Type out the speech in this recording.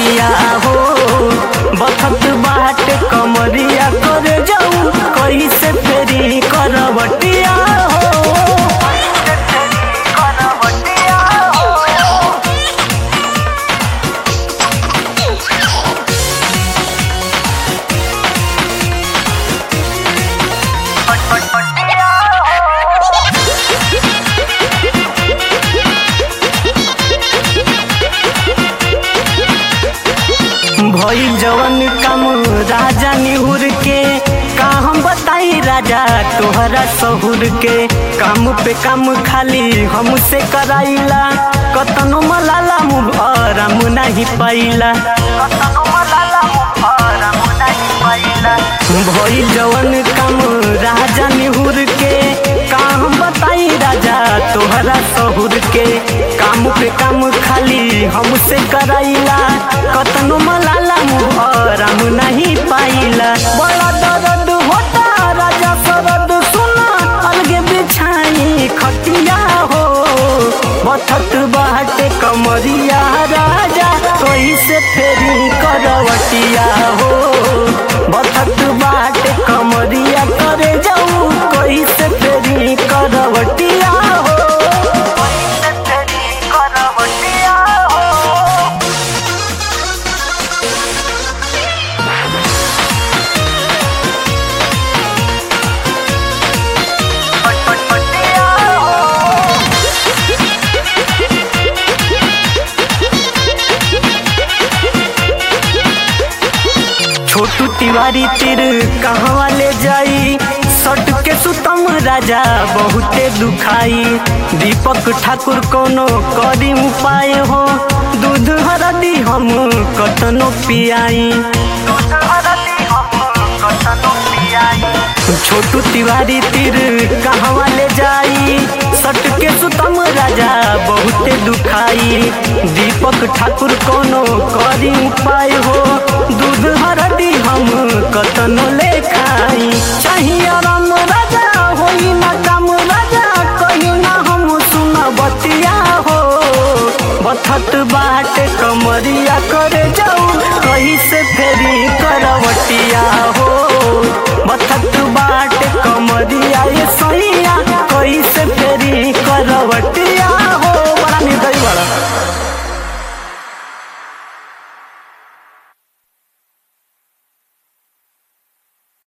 करवटिया हो बखत बाट कमरिया कर जाऊं कैसे फेरी करवटिया हो। भइल जवन काम राजा निहुर के का हम बताई राजा तोहरा सहुर के काम पे काम खाली हमसे कराइला कतनो मलाला मुँह आराम नहीं पाइला भइल जवन काम राजा निहुर के का हम बताई राजा तोहरा सहुर के काम पे काम खाली हमसे कराइला कतनो मलाला मुँह आराम नहीं पाइला बड़ा दर्द होता राजा सरद सुना अलगे बिछाई खटिया हो बथत बाटे कमरिया राजा कैसे फेरी करवटिया हो बथत बाटे कमरिया करे जाऊं कैसे फेरी करवटिया हो। छोटू तिवारी तिर कहवा ले जाई सट के सुतम राजा बहुते दुखाई दीपक ठाकुर कोनो करी उपाय हो दूध हरदी हम कतनो पियाई छोटू तिवारी तिर कहवा ले जाई सट के सुतम राजा बहुते दुखाई दीपक ठाकुर कोनो करी उपाय हो दूध हरदी हम कतनो ले खाई चाहिए आराम राजा होई ना काम राजा कहीं ना हम सुना बतिया हो बथत बाट कमरिया करे जाऊं कैसे फेरी करवटिया हो बथत बाट कमरिया ये सैया कैसे फेरी करवटिया।